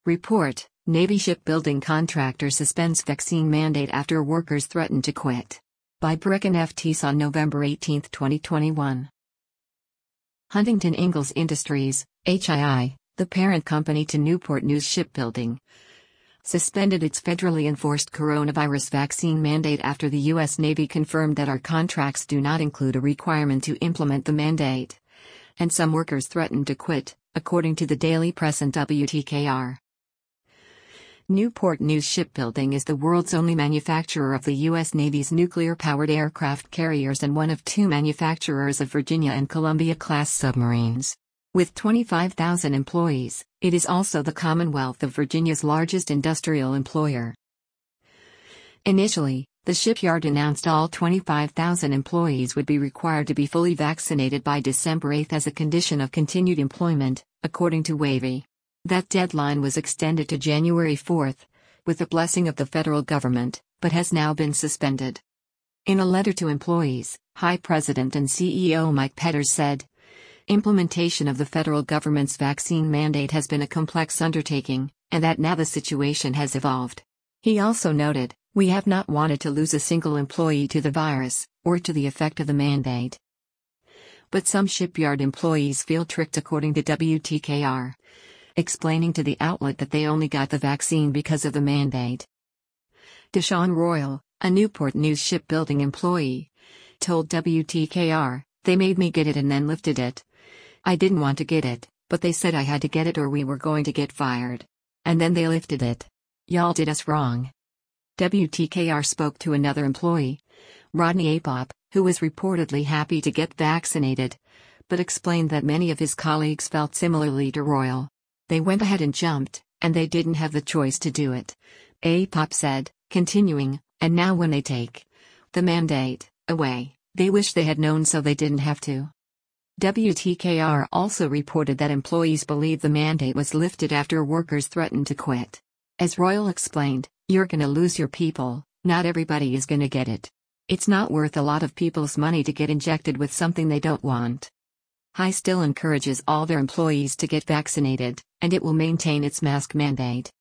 Report: Navy shipbuilding contractor suspends vaccine mandate after workers threaten to quit. By Brecken F. Teese on November 18, 2021. Huntington Ingalls Industries, HII, the parent company to Newport News Shipbuilding, suspended its federally enforced coronavirus vaccine mandate after the U.S. Navy confirmed that our contracts do not include a requirement to implement the mandate. And some workers threatened to quit, according to the Daily Press and WTKR. Newport News Shipbuilding is the world's only manufacturer of the U.S. Navy's nuclear-powered aircraft carriers and one of two manufacturers of Virginia and Columbia-class submarines. With 25,000 employees, it is also the Commonwealth of Virginia's largest industrial employer. Initially, the shipyard announced all 25,000 employees would be required to be fully vaccinated by December 8 as a condition of continued employment, according to Wavy. That deadline was extended to January 4, with the blessing of the federal government, but has now been suspended. In a letter to employees, HII President and CEO Mike Petters said, "Implementation of the federal government's vaccine mandate has been a complex undertaking, and that now the situation has evolved." He also noted, "We have not wanted to lose a single employee to the virus, or to the effect of the mandate." But some shipyard employees feel tricked, according to WTKR, explaining to the outlet that they only got the vaccine because of the mandate. Deshawn Royal, a Newport News shipbuilding employee, told WTKR, "They made me get it and then lifted it. I didn't want to get it, but they said I had to get it or we were going to get fired. And then they lifted it. Y'all did us wrong." WTKR spoke to another employee, Rodney Apop, who was reportedly happy to get vaccinated, but explained that many of his colleagues felt similarly to Royal. "They went ahead and jumped, and they didn't have the choice to do it," Apop said, continuing, "And now when they take the mandate away, they wish they had known so they didn't have to." WTKR also reported that employees believe the mandate was lifted after workers threatened to quit. As Royal explained, "You're gonna lose your people, not everybody is gonna get it. It's not worth a lot of people's money to get injected with something they don't want." HII still encourages all their employees to get vaccinated, and it will maintain its mask mandate.